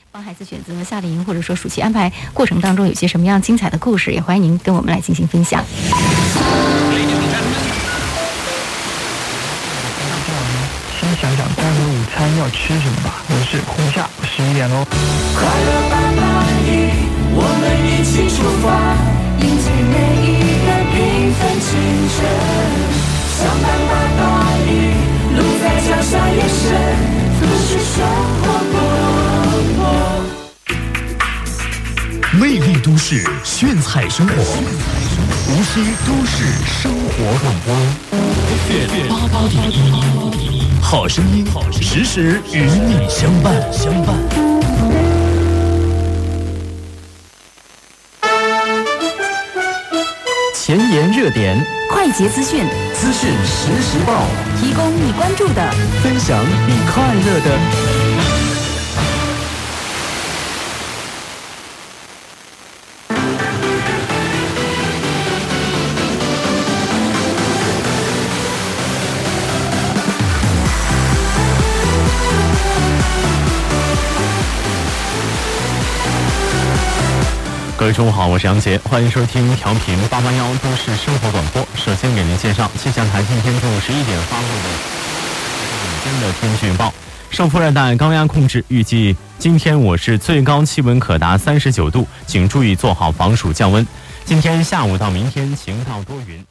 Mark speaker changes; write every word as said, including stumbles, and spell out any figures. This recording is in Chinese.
Speaker 1: 帮孩子选择夏令营或者说暑期安排过程当中有些什么样精彩的故事，也欢迎您跟我们来进行分享。
Speaker 2: 先想想待会午餐要吃什么吧。我是胡夏，十一点喽。
Speaker 3: 快乐八八一，我们一起出发，迎接每一个缤纷青春。相伴八八一，路在脚下也深，都市生活广播。
Speaker 4: 魅力都市，炫彩生活，无锡都市生活广播 F M 八八点一，好声音，时时与你相伴，相伴。
Speaker 5: 前沿热点，
Speaker 1: 快捷资讯，
Speaker 5: 资讯实时报，
Speaker 1: 提供你关注的，
Speaker 5: 分享你快乐的。
Speaker 6: 各位中午好，我是杨杰，欢迎收听调频八八幺都市生活广播。首先给您介绍气象台今天中午十一点发布的午间的天气预报。受副热带高压控制，预计今天我市最高气温可达三十九度，请注意做好防暑降温。今天下午到明天晴到多云。